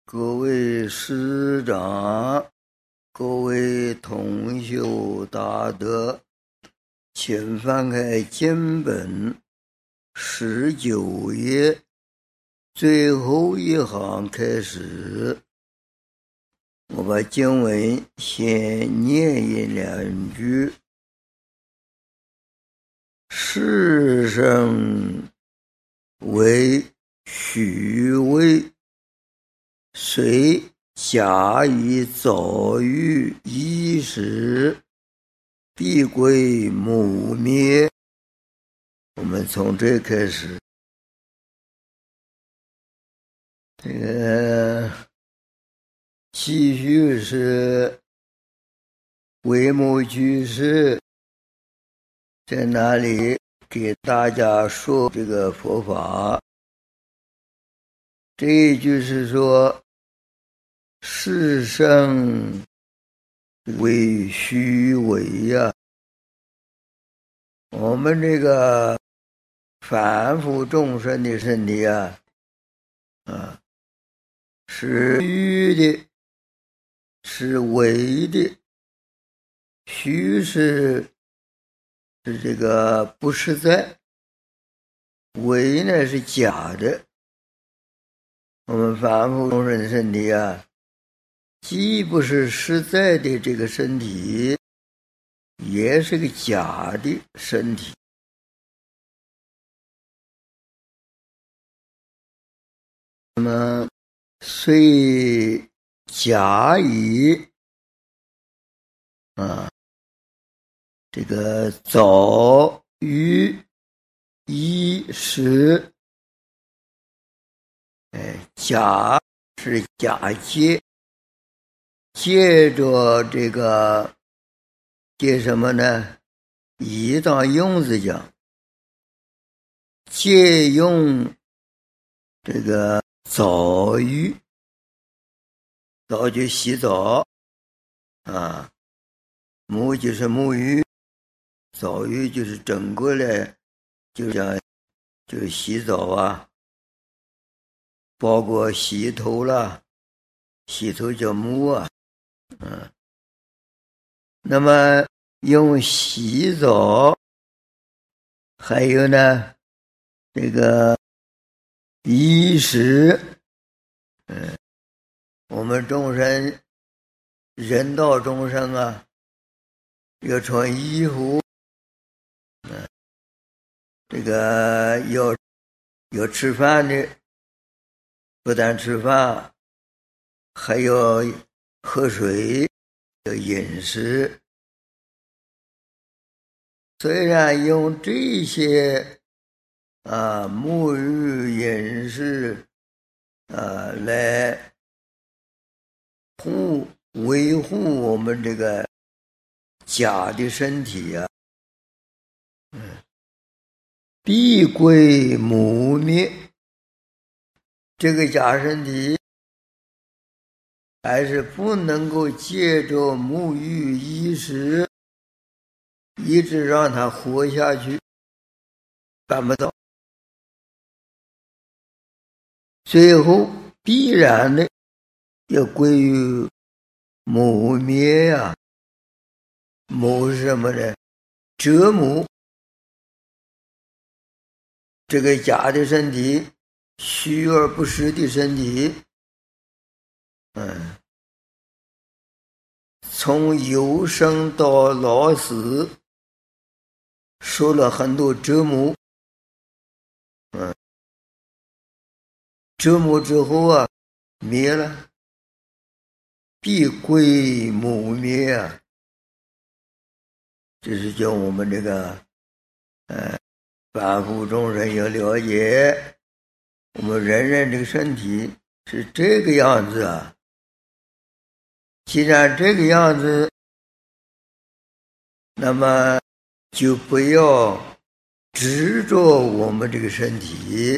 各位师长，各位同修大德，请翻开经本19页最后一行开始。我把经文先念1-2句。世生为虚伪，虽假以早遇衣食，必归母灭。我们从这开始。这个继续是维摩居士在那里给大家说这个佛法。这一句是说世生为虚伪呀，我们这个凡夫众生的身体啊，是虚的，是伪的。虚是这个不实在，伪呢是假的。我们凡夫众生的身体啊，既不是实在的这个身体，也是个假的身体。那么虽假以这个早遇衣食，假是假借，借着这个借什么呢？以当用字讲，借用这个澡浴，澡就洗澡啊，沐就是沐浴，澡浴就是整个来就是洗澡啊，包括洗头啦，洗头叫沐啊，那么用洗澡，还有呢这个衣食，我们众生人道众生啊，要穿衣服，这个要吃饭的，不但吃饭，还要喝水，要饮食。虽然用这些沐浴饮食来维护我们这个假的身体啊，必归母灭。这个假身体还是不能够借着沐浴衣食一直让它活下去，办不到。最后必然的要归于母灭呀。母是什么呢？折母。这个假的身体，虚而不实的身体，从有生到老死受了很多折磨，折磨之后啊灭了，必归母灭啊。这是叫我们这个凡夫众生要了解，我们人这个身体是这个样子啊。既然这个样子，那么就不要执着我们这个身体。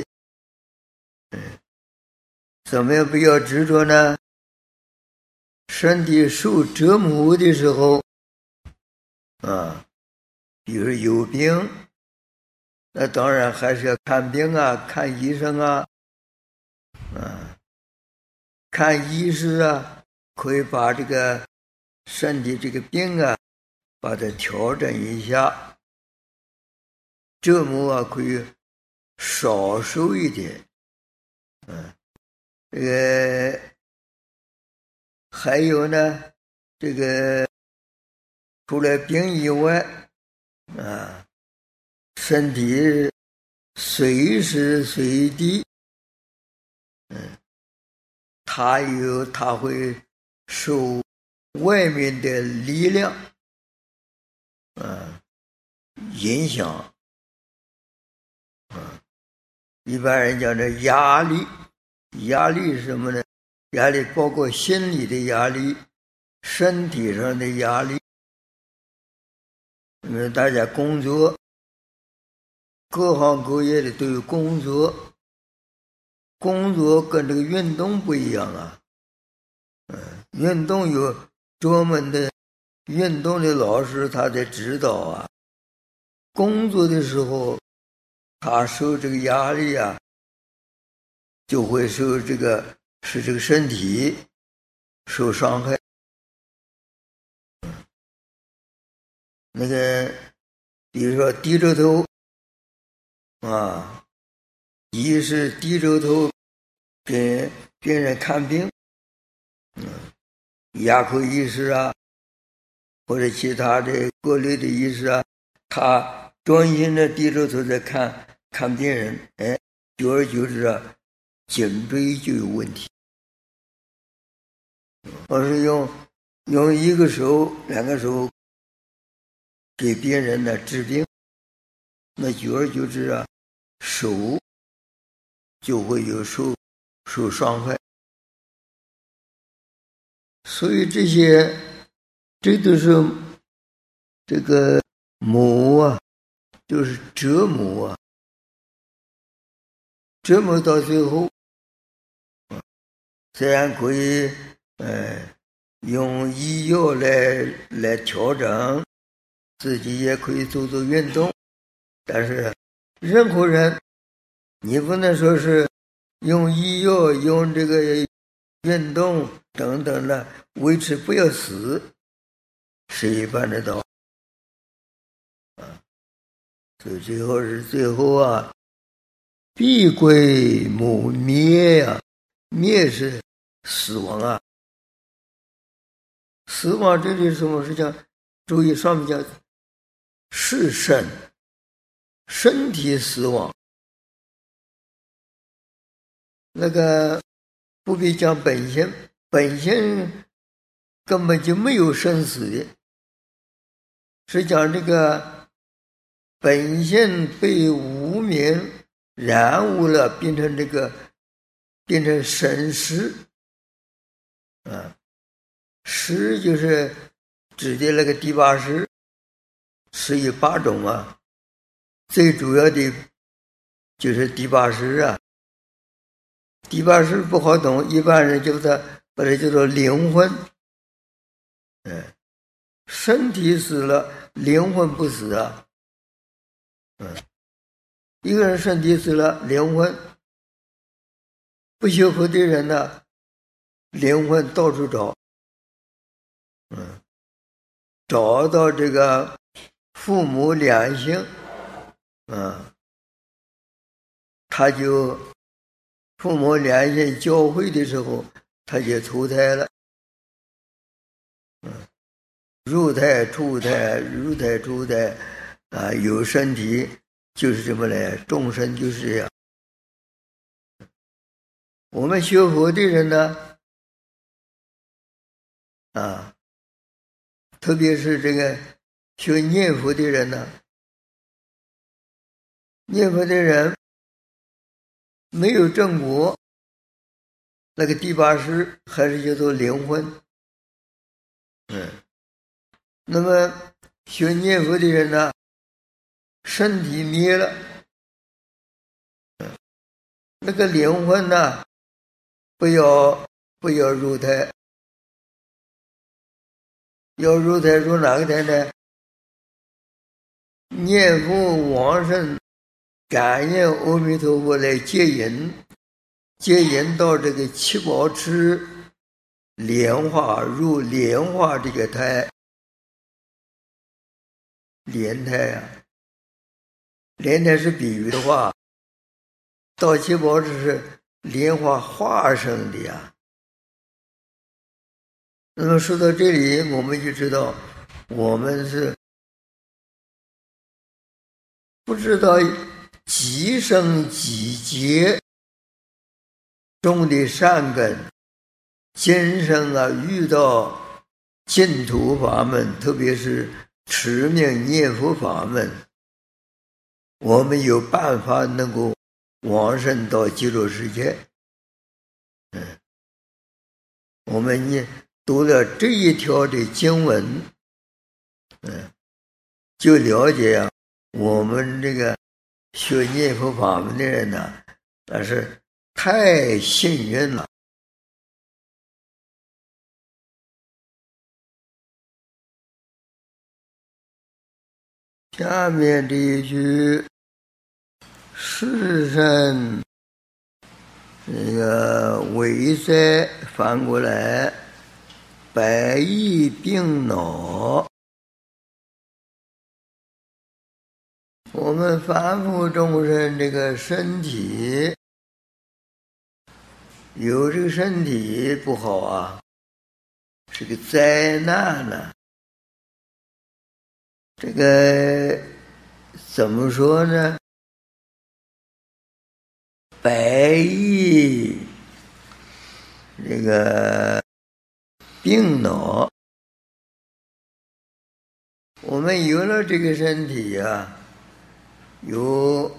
怎么样不要执着呢？身体受折磨的时候比如有病，那当然还是要看病啊，看医生啊， 看医师啊，可以把这个身体这个病啊，把它调整一下，折磨啊可以少受一点。这个还有呢，这个除了病以外啊，身体随时随地，它会受外面的力量影响。一般人讲的压力，压力是什么呢？压力包括心理的压力，身体上的压力。因为大家工作，各行各业的都有工作，工作跟这个运动不一样啊。运动有专门的运动的老师，他在指导啊。工作的时候，他受这个压力啊，就会使这个身体受伤害。那个比如说低着头啊，一是低着头给别人看病，牙科医师啊，或者其他的各类的医师啊，他专心的低着头在看病人，久而久之啊，颈椎就有问题。而是用一个手、两个手给别人呢治病，那久而久之啊，手就会有受伤害。所以这都是这个磨啊，就是折磨啊，折磨到最后，虽然可以用医药来调整，自己也可以做运动，但是任何人你不能说是用医药用这个运动等等的维持不要死，是一般的道理。所以最后啊，必归母灭啊，灭是死亡啊。死亡这里是什么？是讲注意上面讲是身体死亡，那个不必讲本性，本性根本就没有生死的，是讲这个本性被无明染污了，变成神识识就是指的那个第八识，识有8种啊，最主要的就是第八识啊。第八识不好懂，一般人把它叫做灵魂。身体死了，灵魂不死啊。一个人身体死了，灵魂不修佛的人呢，灵魂到处找，找到这个父母两性，他就父母两性交汇的时候，他就投胎了，入胎出胎，入胎出胎啊，有身体就是这么来，众生就是这样。我们学佛的人呢，特别是这个学念佛的人呢，念佛的人没有正果，那个第八识还是叫做灵魂。那么学念佛的人呢，身体灭了，那个灵魂呢，不要入胎，要入胎入哪个胎呢？念佛往生，感应阿弥陀佛来接引， 接引到这个七宝池莲花入莲花这个胎，莲胎啊，莲胎是比喻的话，到七宝池是莲花化生的呀。那么说到这里，我们就知道我们是不知道几生几劫种的善根，今生啊遇到净土法门，特别是持名念佛法门，我们有办法能够往生到极乐世界。我们念读了这一条的经文，就了解啊，我们这个学念佛法门的人呢，那是太幸运了。下面这一句，世身这个为灾，反过来百疫病恼。我们凡夫众生这个身体，有这个身体不好啊，是个灾难呢。这个怎么说呢？百疫这个病恼，我们有了这个身体啊，有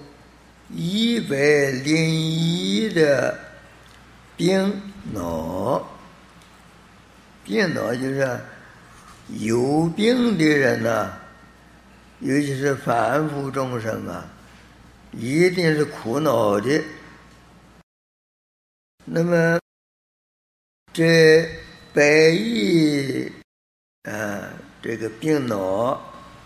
101的病恼。病恼就是有病的人呢，尤其是凡夫众生啊，一定是苦恼的。那么这百亿这个病恼，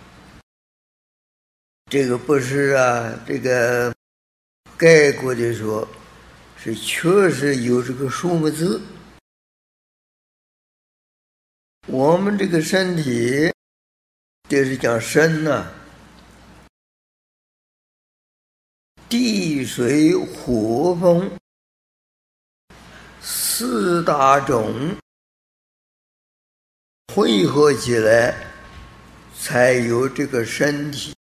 这个不是啊，这个概括的说，是确实有这个数目字。我们这个身体，这是讲身呢，地水火风4大种汇合起来，才有这个身体。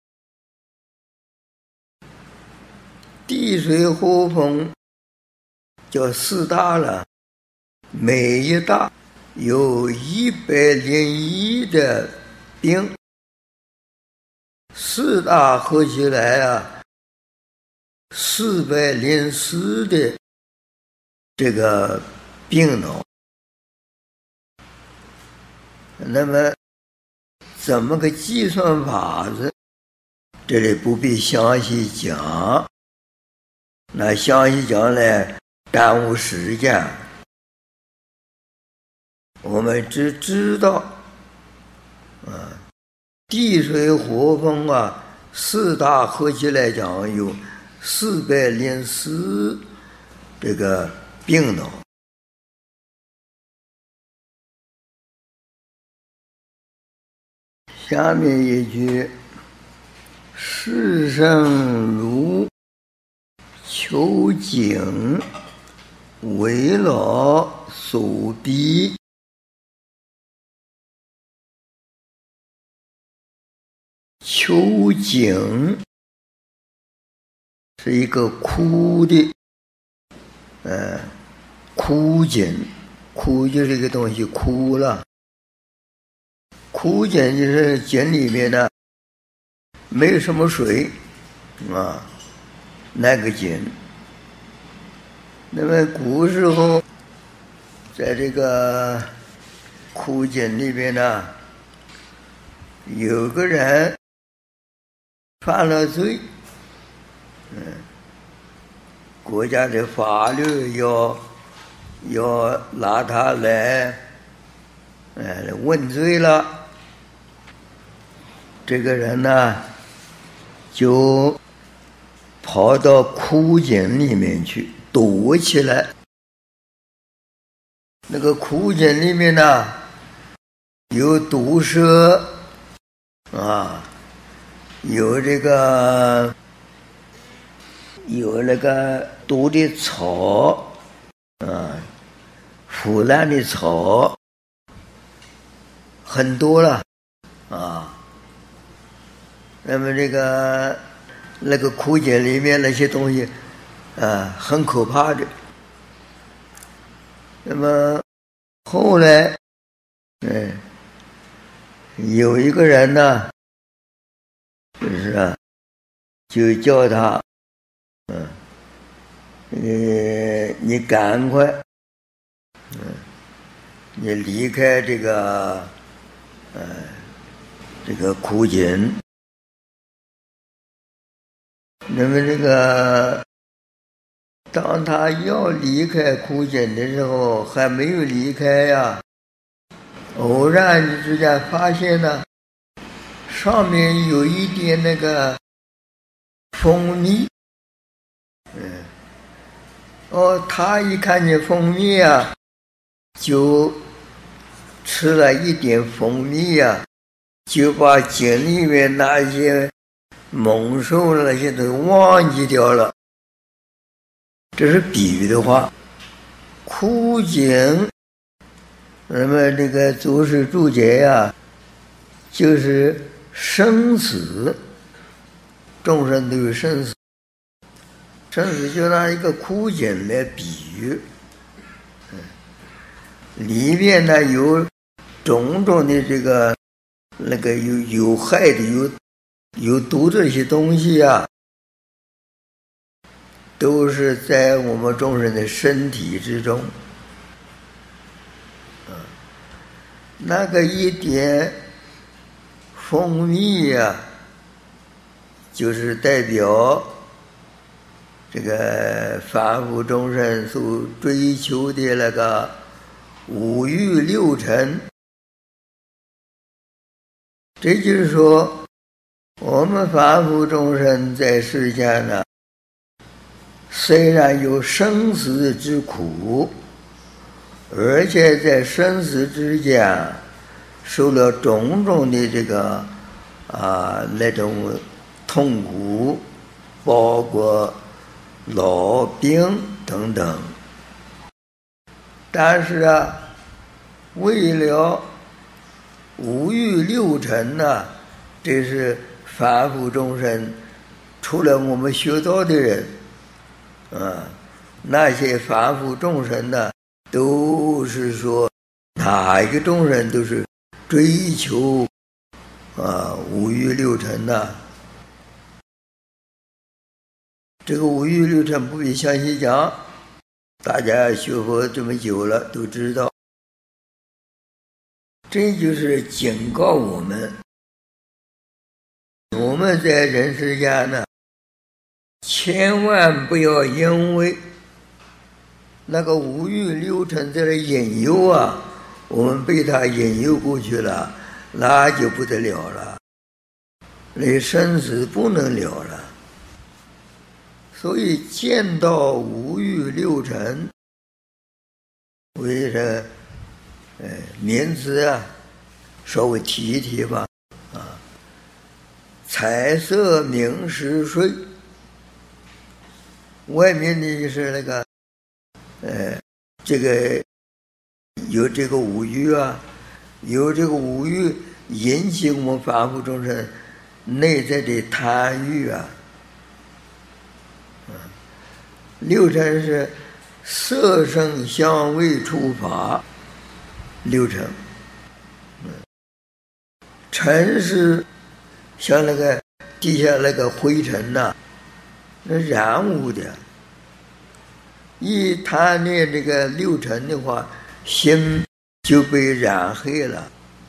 地水火风叫4大了，每一大有101的病，4大合起来啊，404的这个病恼。那么怎么个计算法子，这里不必详细讲，那详细讲来耽误时间。我们只知道地水火风啊，4大合起来讲有404这个病恼。下面一句，世生如秋景，为老所逼。秋景是一个枯的枯井，枯就是这个东西枯了。枯井就是井里面呢没有什么水啊，那个井。那么古时候在这个枯井里边呢，有个人犯了罪，国家的法律要拿他来问罪了。这个人呢就跑到枯井里面去， 堵起来。那个苦井里面呢，有毒蛇啊，有那个毒的草啊，腐烂的草很多了啊。那么那个苦井里面那些东西啊，很可怕的。那么后来有一个人呢，就是就叫他你赶快你离开这个苦井。那么当他要离开苦井的时候，还没有离开呀，偶然之间发现呢，上面有一点那个蜂蜜。他一看见蜂蜜啊，就吃了一点蜂蜜啊，就把井里面那些猛兽那些都忘记掉了。这是比喻的话。苦井，那么这个祖师注解呀，就是生死，众生都有生死，生死就拿一个苦井来比喻。里面呢有种种的那个有害的有毒的一些东西啊，都是在我们众生的身体之中。那个一点蜂蜜啊，就是代表这个凡夫众生所追求的那个五欲六尘。这就是说，我们凡夫众生在世间呢，虽然有生死之苦，而且在生死之间受了种种的那种痛苦，包括老病等等。但是啊，为了五欲六尘呢，这是凡夫众生，除了我们学道的人那些凡夫众生呢，都是说哪一个众生都是追求五欲六尘呐。这个五欲六尘不必详细讲，大家学佛这么久了都知道。这就是警告我们在人世间呢，千万不要因为那个五欲六尘在这引诱啊，我们被他引诱过去了，那就不得了了，那生死不能了了。所以见到五欲六尘，为了名词啊，稍微提一提吧。彩色名食睡，外面的是那个这个有这个五欲啊，有这个五欲引起我们凡夫众生内在的贪欲啊。六尘是色声香味触法，六尘。尘是像那个地下那个灰尘呐，那染污的。一贪恋这个六尘的话，心就被染黑了。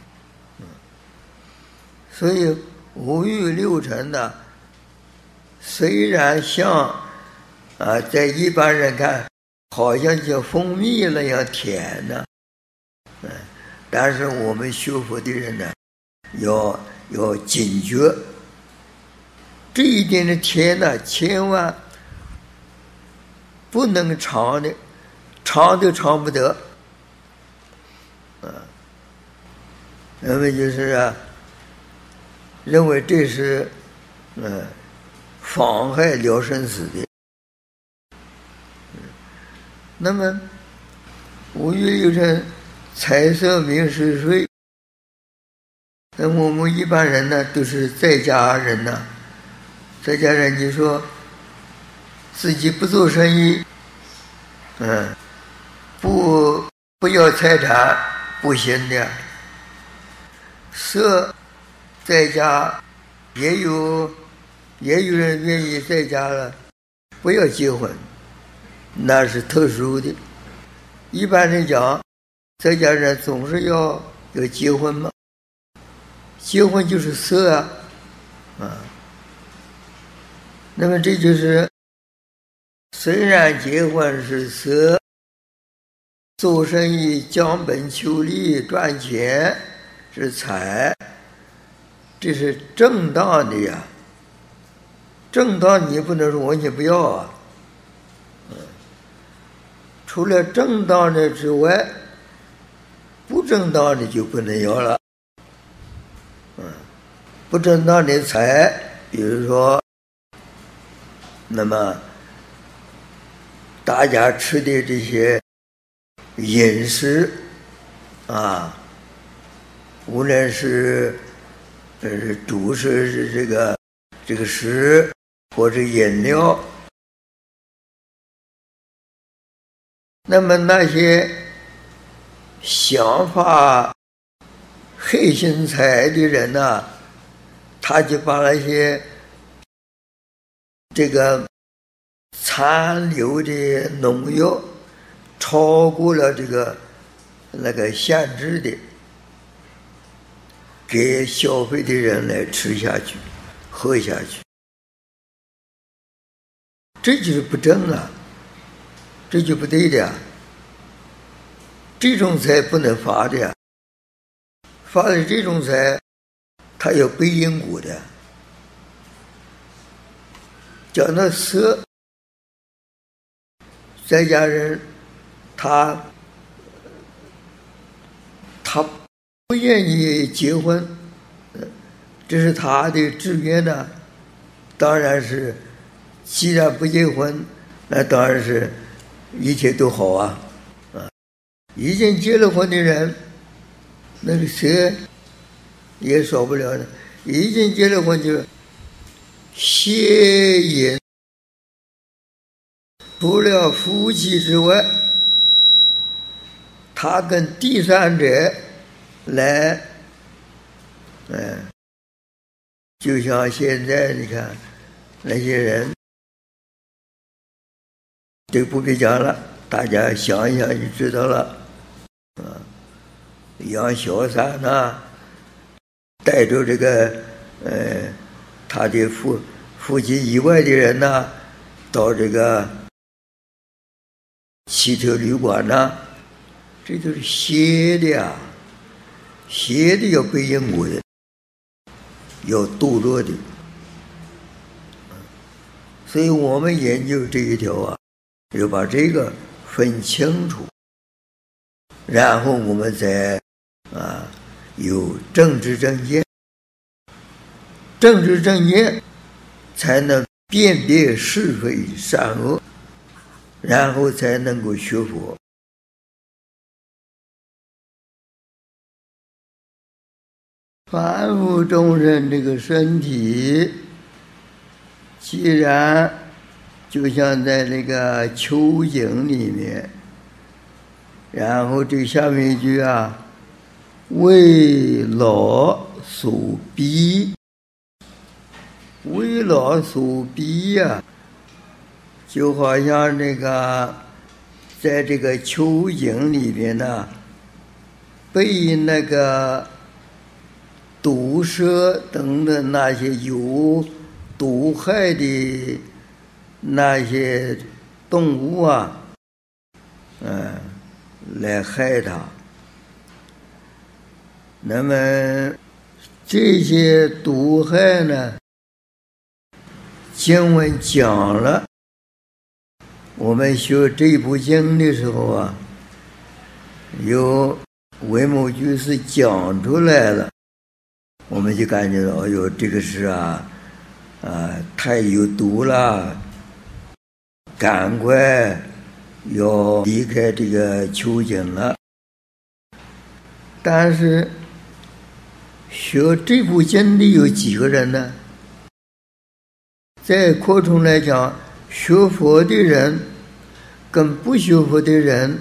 所以五欲六尘呢，虽然像在一般人看好像像蜂蜜那样甜呢，但是我们学佛的人呢，要警觉这一点的甜呢，千万不能尝的，尝都尝不得。那么就是认为这是妨害了生死的。那么五欲六尘，财色名食睡。那我们一般人呢，都是在家人呢，在家人就说自己不做生意，不要财产，不行的。色在家也有人愿意在家了，不要结婚，那是特殊的。一般人讲，在家人总是要结婚嘛，结婚就是色那么这就是虽然结婚是色，做生意将本求利赚钱是财，这是正当的呀。正当你不能说完全不要啊。除了正当的之外，不正当的就不能要了。不正当的财，比如说，那么大家吃的这些饮食无论是主食是这个食或者饮料，那么那些想法黑心财的人呢，他就把那些这个残留的农药超过了那个限制的，给消费的人来吃下去喝下去，这就是不正啊，这就不对的呀。这种财不能发的呀，发的这种财它有背因果的。讲到色，在家人他不愿意结婚，这是他的志愿呢。当然是，既然不结婚，那当然是一切都好啊。已经结了婚的人，那个谁也少不了的。已经结了婚就邪淫，除了夫妻之外，他跟第三者来，就像现在你看那些人，这不必讲了，大家想一想就知道了。杨小三带着这个他的父亲以外的人到这个汽车旅馆这都是邪的呀，邪的要背因果的，要堕落的。所以我们研究这一条要把这个分清楚，然后我们再有正知正见，正知正见才能辨别是非善恶，然后才能够学佛。凡夫众生这个身体，既然就像在那个蚯井里面，然后这下面一句为老所逼，为老所逼就好像在这个蚯井里边被那个毒蛇等等那些有毒害的那些动物来害它。那么这些毒害呢，经文讲了， 我们学这部经的时候啊，有维摩居士讲出来了，我们就感觉到，哎呦，这个是太有毒了，赶快要离开这个囚禁了。但是学这部经的有几个人呢？在扩充来讲，学佛的人跟不学佛的人，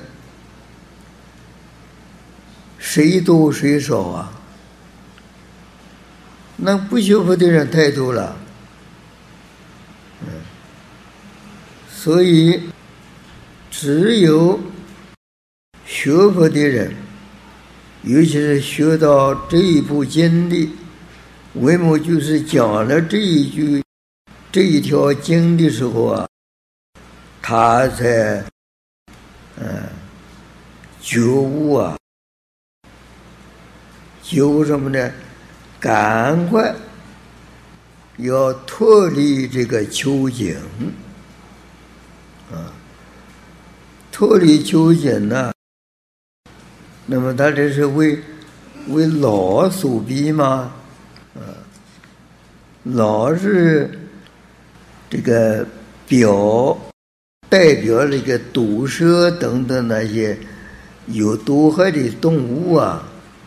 谁多谁少啊？那不学佛的人太多了，所以只有学佛的人，尤其是学到这一部经的，维摩居士讲了这一条经的时候啊，他才觉悟啊，觉悟什么呢？赶快要脱离这个囚禁脱离囚禁呢，那么他这是为老所逼吗？老是这个代表这个毒蛇等等那些有毒害的动物啊。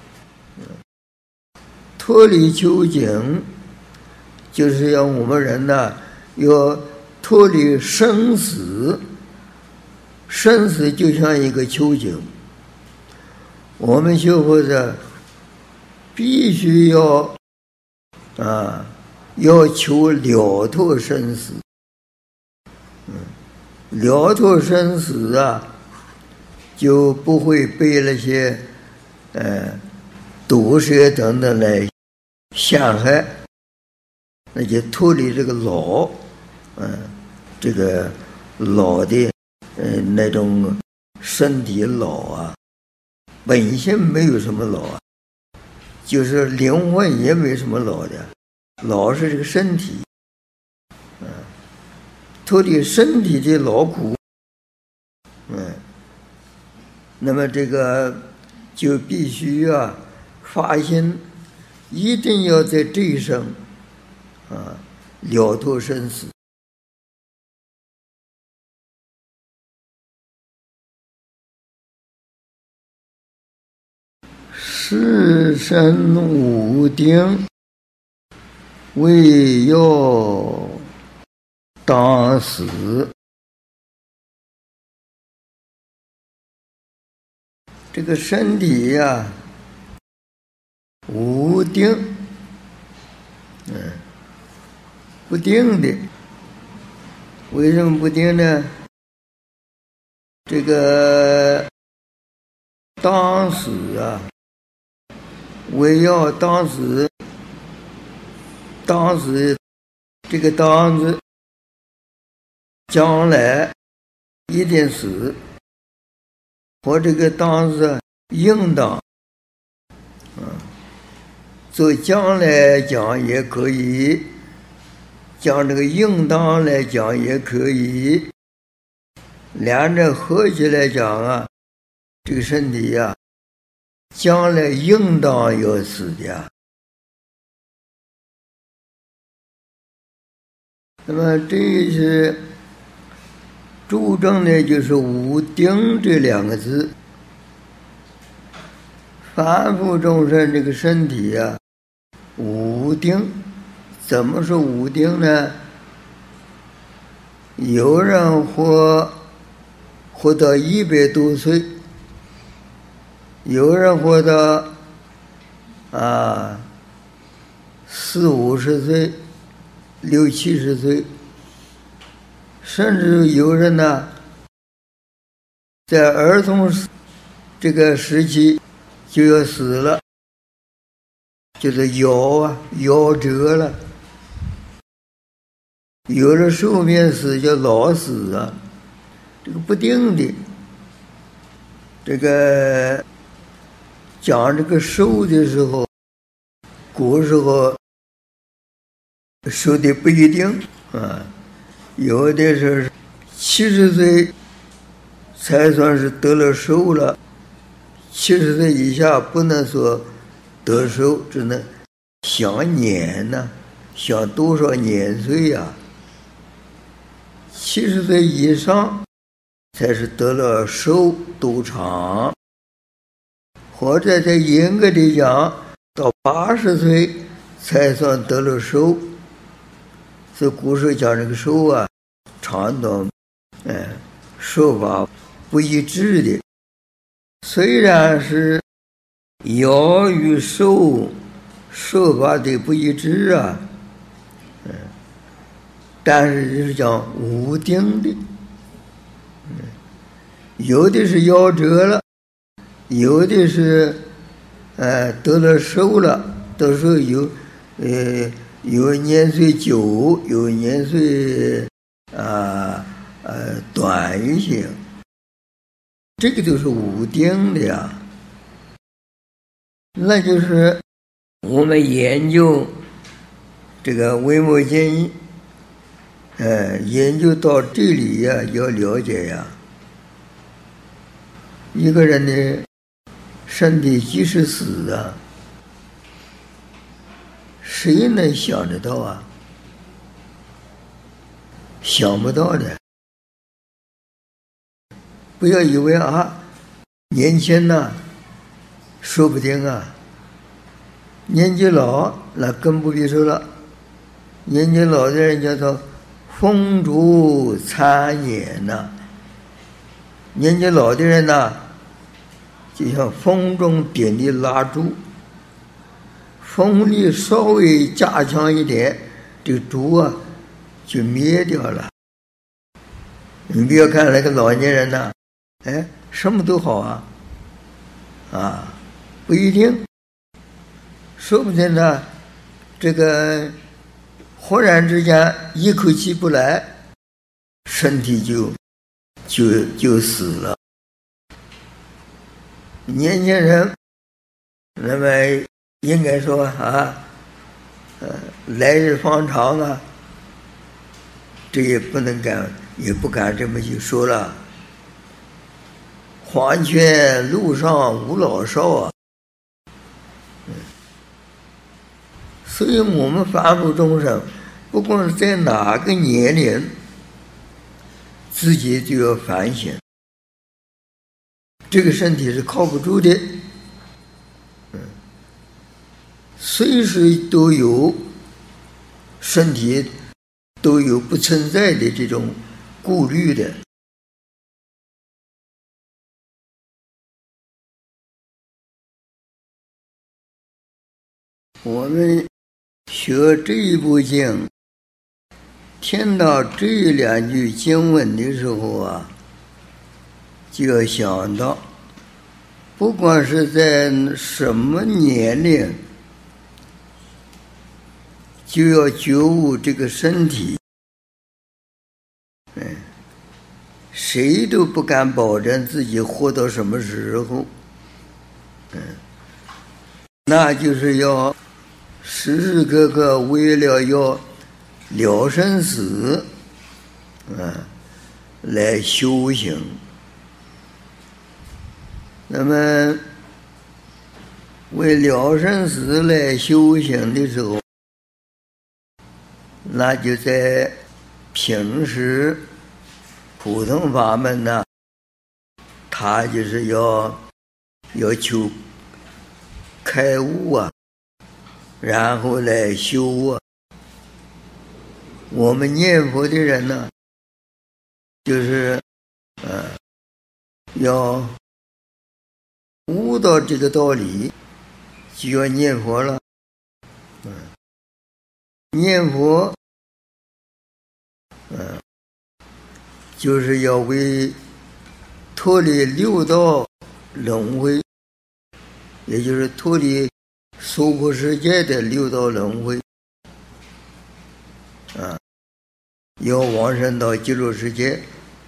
脱离囚禁，就是要我们人呢，要脱离生死。生死就像一个囚禁，我们学佛者必须要求了脱生死。了脱生死啊，就不会被那些毒蛇等等来陷害，那就脱离这个老，这个老的那种身体老啊，本性没有什么老啊，就是灵魂也没什么老的，老是这个身体，脱离身体的劳苦，那么这个就必须发心，一定要在这一生了脱生死。世身无定，为要当死。这个身体呀，无定，不定的。为什么不定呢？这个当死啊，为要当死，这个当字，将来一定死，或这个当字应当，做将来讲也可以，讲这个应当来讲也可以，两者合起来讲啊，这个身体呀，将来应当要死的。那么这是注重的就是无定这两个字。凡夫众生这个身体啊，无定。怎么说无定呢？有人活到100多岁，有人活到40-50岁、60-70岁，甚至有人呢，在儿童这个时期就要死了，就是夭折了。有的寿命死叫老死啊，这个不定的。这个讲这个寿的时候，古时候说的不一定啊，有的是 70岁才算是得了寿了，70岁以下不能说得寿，只能享年呢，享多少年岁呀？70岁以上才是得了寿多长，或者在严格的讲，到80岁才算得了寿。所以古时候讲这个寿啊，长短说法不一致的。虽然是尧与寿说法的不一致啊，但是就是讲无定的，有的是夭折了，有的是得了寿了，都是有年岁久，有年岁短一些，这个都是无定的呀。那就是我们研究这个维摩经，研究到这里呀，要了解呀，一个人的身体即使死啊，谁能想得到啊？想不到的。不要以为啊，年轻呢，说不定啊。年纪老那更不必说了，年纪老的人叫做风烛残年呐。年纪老的人呢，就像风中点的蜡烛，风力稍微加强一点，这个烛啊就灭掉了。你不要看那个老年人呢，什么都好啊，不一定，说不定呢，这个忽然之间一口气不来，身体就死了。年轻人，那么应该说来日方长啊，这也不能敢，也不敢这么去说了。黄泉路上无老少啊，所以我们凡夫众生，不管是在哪个年龄，自己就要反省，这个身体是靠不住的，随时都有身体都有不存在的这种顾虑的。我们学这一部经，听到这两句经文的时候啊，就要想到，不管是在什么年龄，就要觉悟这个身体。谁都不敢保证自己活到什么时候，那就是要时时刻刻为了要了生死，来修行。那么为了生死来修行的时候，那就在平时普通法门呢，他就是要求开悟啊，然后来修啊。我们念佛的人呢，就是要悟到这个道理，就要念佛了。念佛就是要为脱离六道轮回，也就是脱离娑婆世界的六道轮回，要往生到极乐世界。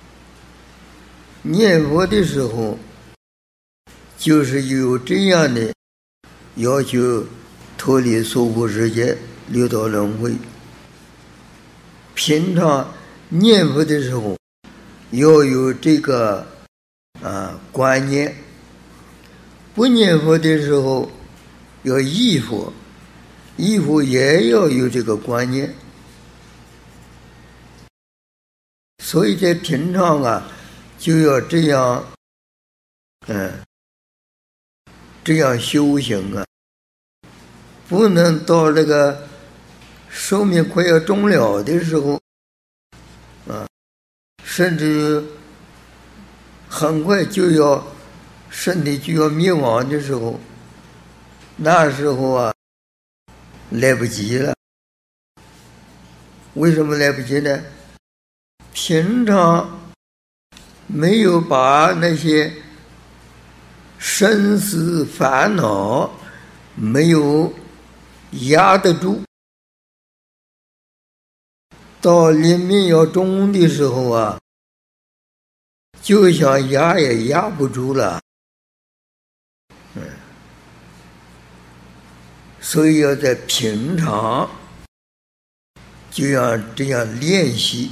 念佛的时候，就是有这样的要求，脱离娑婆世界六道轮回。平常念佛的时候， 要有这个观念。不念佛的时候要忆佛，忆佛也要有这个观念。所以在平常就要这样这样修行不能到那个寿命快要终了的时候甚至很快就要身体就要灭亡的时候，那时候来不及了。为什么来不及呢？平常没有把那些生死烦恼没有压得住，到临命要终的时候就想压也压不住了。所以要在平常就要这样练习。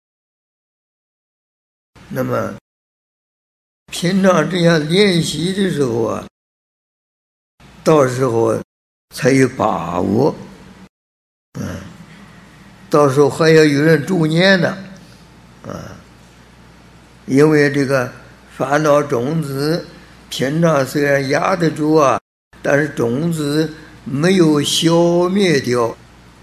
那么平常这样练习的时候到时候才有把握。到时候还要有人助念呢。因为这个烦恼种子平常虽然压得住但是种子没有消灭掉。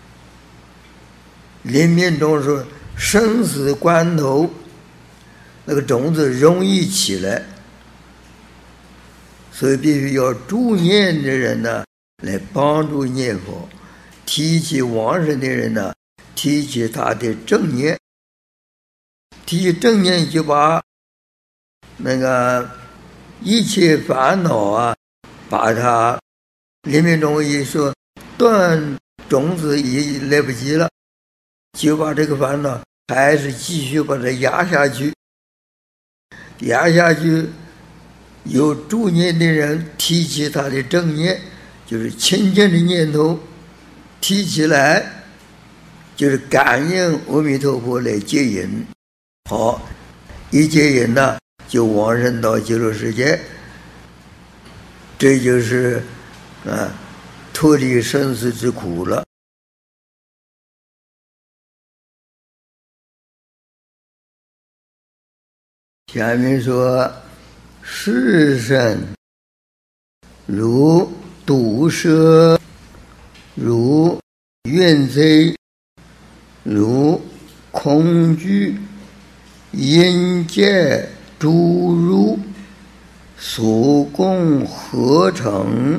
临命终时生死关头，那个种子容易起来，所以必须要助念的人来帮助念佛，提起往生的人提起他的正念，提起正念就把那个一切烦恼把它临命终一说断种子已来不及了，就把这个烦恼还是继续把它压下去。压下去，有助念的人提起他的正念，就是清净的念头提起来，就是感应阿弥陀佛来接引。好，一接引就往生到极乐世界。这就是脱离生死之苦了。下面说，世身如毒蛇，如怨贼，如恐惧，阴界诸如，所共合成。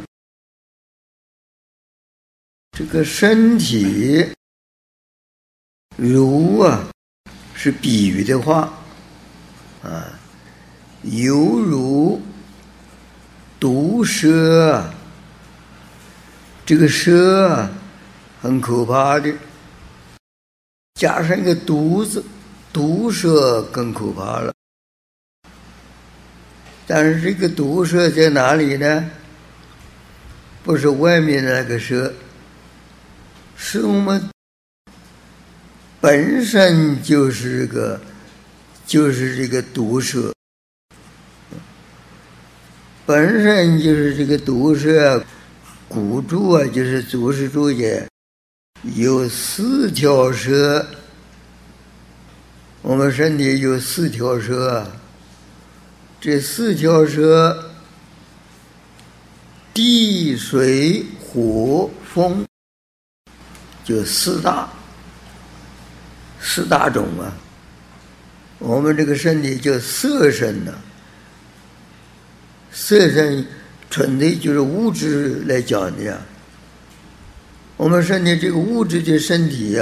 这个身体如是比喻的话犹如毒蛇。这个蛇很可怕的，加上一个毒字，毒蛇更可怕了。但是这个毒蛇在哪里呢？不是外面的那个蛇，是我们本身就是这个毒蛇，本身就是这个毒蛇。古注就是祖师注解，有4条蛇，我们身体有4条蛇，这4条蛇，地水火风，就4大种我们这个身体叫色身色身纯粹就是物质来讲的我们身体这个物质的身体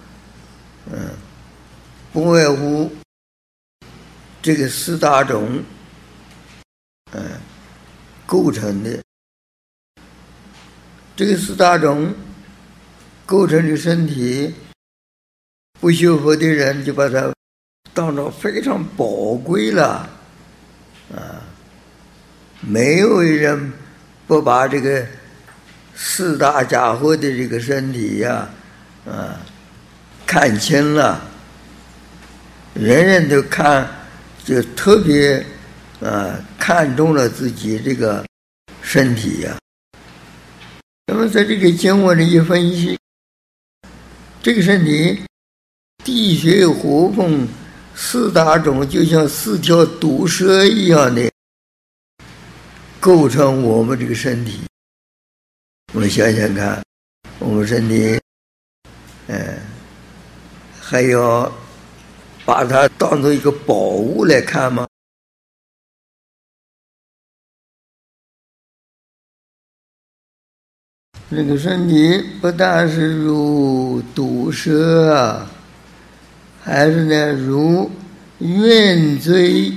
不外乎这个4大种构成的。这个4大种构成的身体，不修佛的人就把它当作非常宝贵了没有人不把这个4大家伙的这个身体看清了，人人都看就特别看重了自己这个身体呀。那么在这个经文里一分析，这个身体地水火风四大种就像4条毒蛇一样的构成我们这个身体。我们想想看，我们身体还要把它当作一个宝物来看吗？这个身体不但是如毒蛇还是呢如冤罪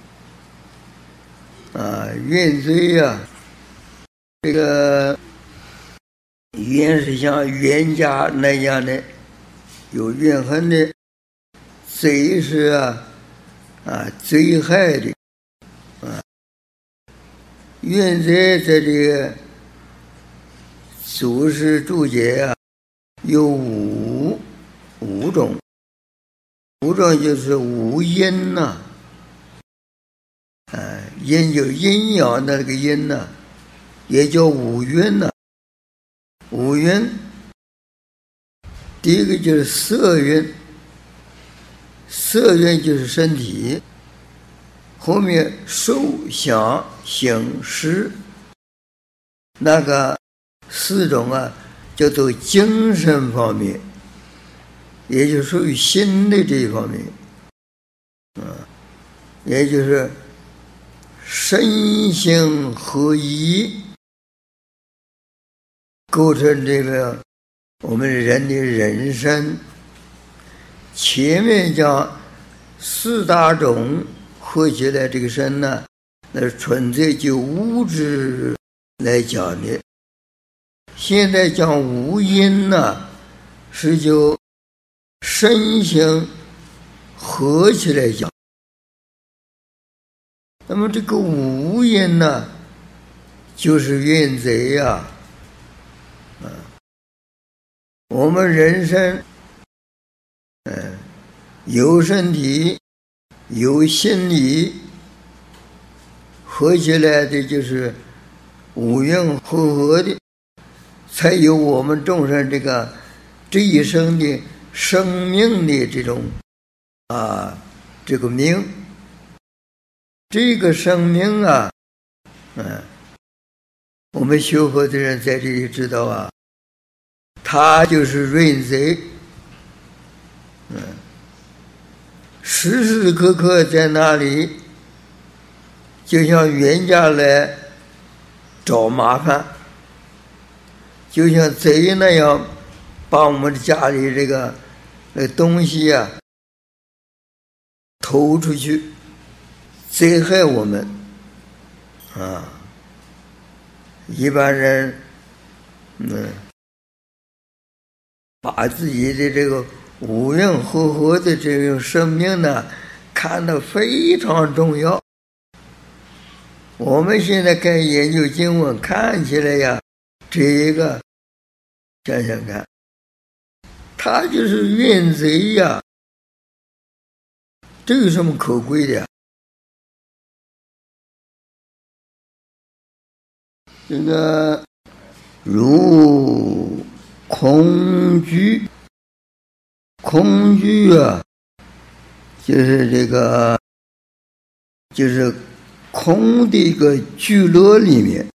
冤罪这个冤是像冤家那样的有怨恨的，罪是罪害的冤罪在这个祖师注解有五种，就是五阴阴就阴阳的那个阴也叫五蕴五蕴，第一个就是色蕴，色蕴就是身体，后面受想行识，那个4种叫做精神方面，也就属于心的这一方面也就是身心合一，构成这个我们人的人生。前面讲4大种合起来这个身那是纯粹就物质来讲的。现在讲五阴是就身心合起来讲。那么这个五阴就是冤贼我们人生有身体有心理合起来的，就是五蕴合的，才有我们众生这一生的生命的这种这个命。这个生命我们学佛的人在这里知道他就是冤贼时时刻刻在那里，就像冤家来找麻烦，就像贼那样把我们的家里这个东西偷出去，灾害我们一般人把自己的这个五蕴合的这种生命看得非常重要。我们现在看研究经文，看起来这个想想看，他就是冤贼这有什么可贵的这个如恐惧，恐惧就是这个就是空的一个聚落里面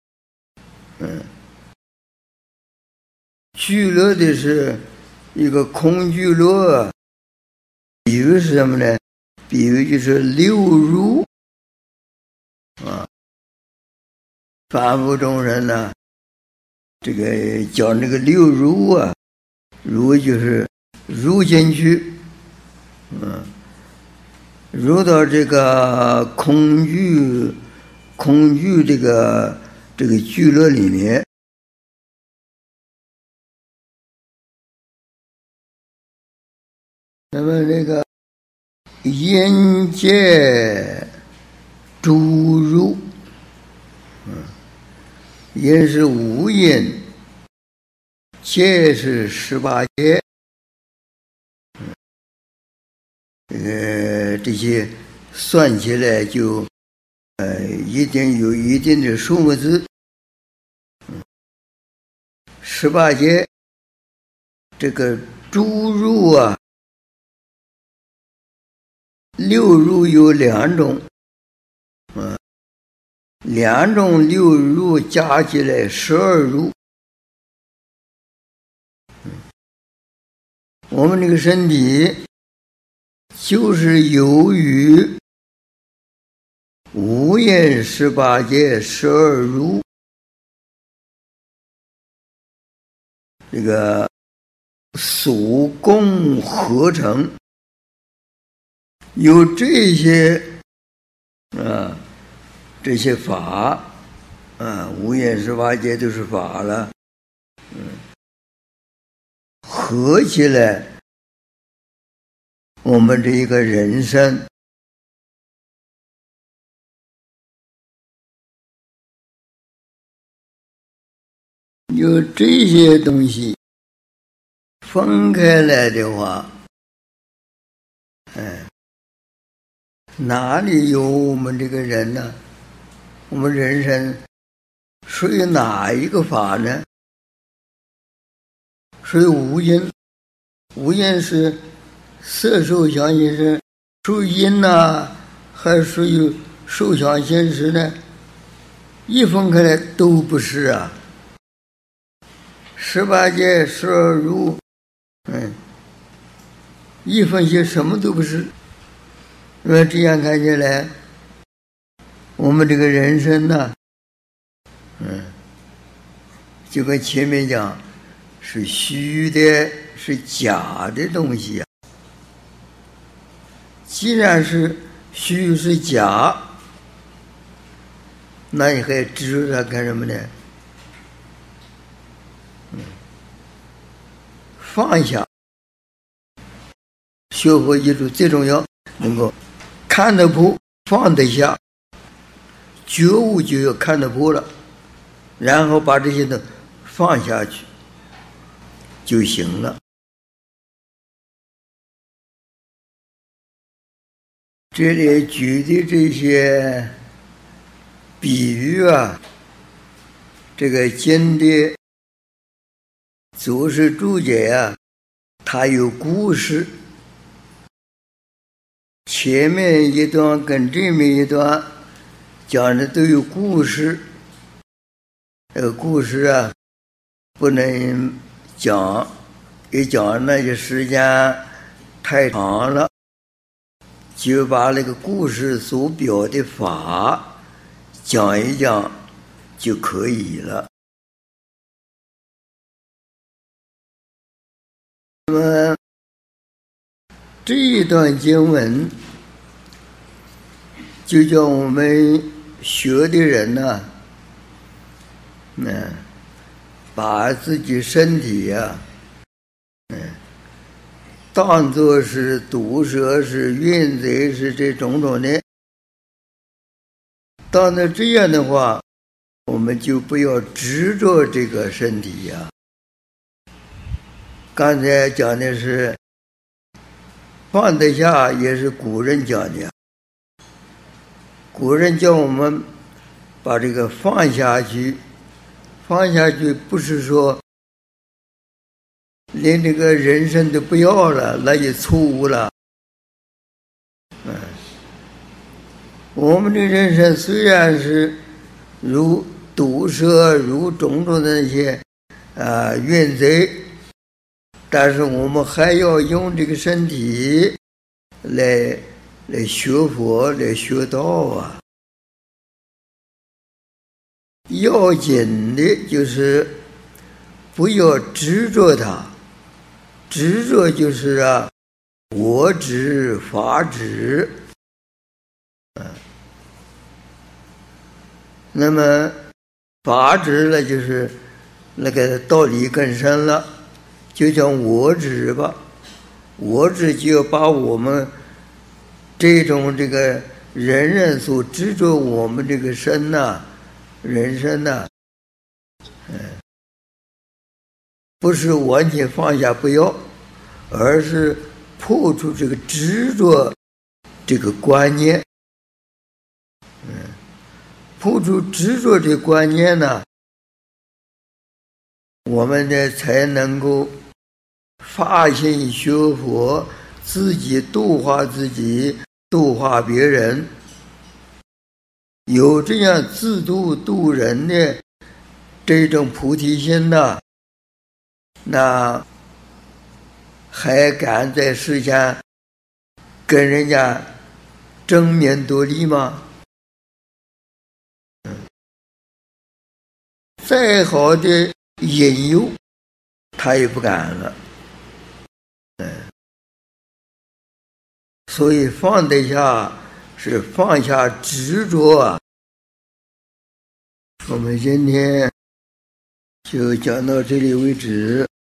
聚落的是一个空聚落比喻是什么呢？比喻就是流入凡夫众生这个讲这个流入入就是入进去入到这个恐惧这个聚落里面。那么这个眼界诸入眼是五眼，界是18界这些算起来就一定有一定的数目字。18节这个诸入啊，6入有2种，2种6入加起来12入。我们这个身体就是由于无厌18节12入这个所共合成，有这些法无厌18节都是法了，合起来，我们这一个人生有这些东西分开来的话，哪里有我们这个人呢？我们人生属于哪一个法呢？属于无因，无因是色受想行识，属于因呢，还属于受想行识呢？一分开来都不是啊。18节12入，一分析什么都不是。因为这样看起来，我们这个人生呢，就跟前面讲，是虚的，是假的东西啊。既然是虚是假，那你还执着它干什么呢？放下，学佛记住最重要，能够看得破，放得下，觉悟就要看得破了，然后把这些都放下去就行了。这里举的这些比喻啊，这个经的注释注解啊，它有故事，前面一段跟这面一段讲的都有故事。这个故事啊，不能讲，一讲那就时间太长了，就把那个故事所表的法讲一讲就可以了。那么这一段经文就叫我们学的人呢，把自己身体当作是毒蛇，是运贼，是这种种的。当然这样的话，我们就不要执着这个身体呀。刚才讲的是放得下，也是古人讲的。古人叫我们把这个放下去，放下去不是说连这个人生都不要了，那就错误了。我们的人生虽然是如毒蛇，如种种的那些运贼，但是我们还要用这个身体来学佛，来学道啊。要紧的就是不要执着它，执着就是我执、法执。那么法执了，就是那个道理更深了，就叫我执吧。我执就要把我们这种这个人所执着我们这个身人生不是完全放下不要，而是破除这个执着这个观念，破除执着的观念呢，我们呢才能够发心学佛，自己度化自己，度化别人。有这样自度度人的这种菩提心呢，那还敢在世间跟人家争名夺利吗？再好的引诱他也不敢了。所以放得下是放下执着啊。我们今天就讲到这里为止。